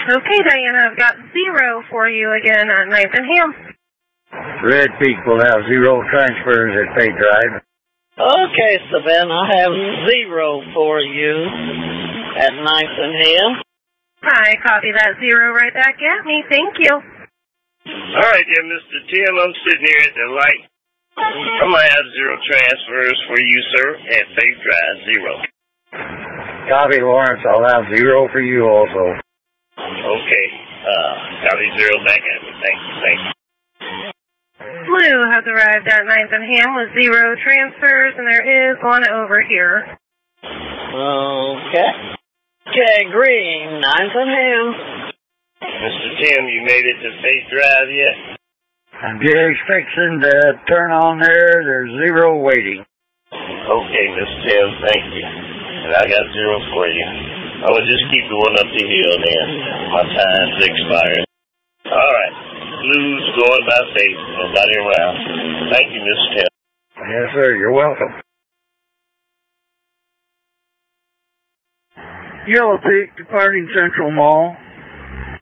Okay, Diana, I've got 0 for you again on 9th and Ham. Red Peak will have 0 transfers at Fate Drive. Okay, Savannah, I have 0 for you at 9th and Ham. I copy that 0 right back at me. Thank you. All right, yeah, Mr. Tim, I'm sitting here at the light. I'm going to have 0 transfers for you, sir, at Fate Drive, 0. Copy, Lawrence. I'll have 0 for you also. Okay. Copy 0 back at me. Thank you. Blue has arrived at 9th and Ham with 0 transfers, and there is one over here. Okay. Okay, Green, 9th and Ham. Mr. Tim, you made it to Fate Drive yet? I'm just fixing to turn on there. There's 0 waiting. Okay, Mr. Tim, thank you. And I got 0 for you. I will just keep going up the hill then. My time's expired. All right. Blues going by Fate. Nobody around. Thank you, Mr. Tim. Yes, sir. You're welcome. Yellow Peak departing Central Mall.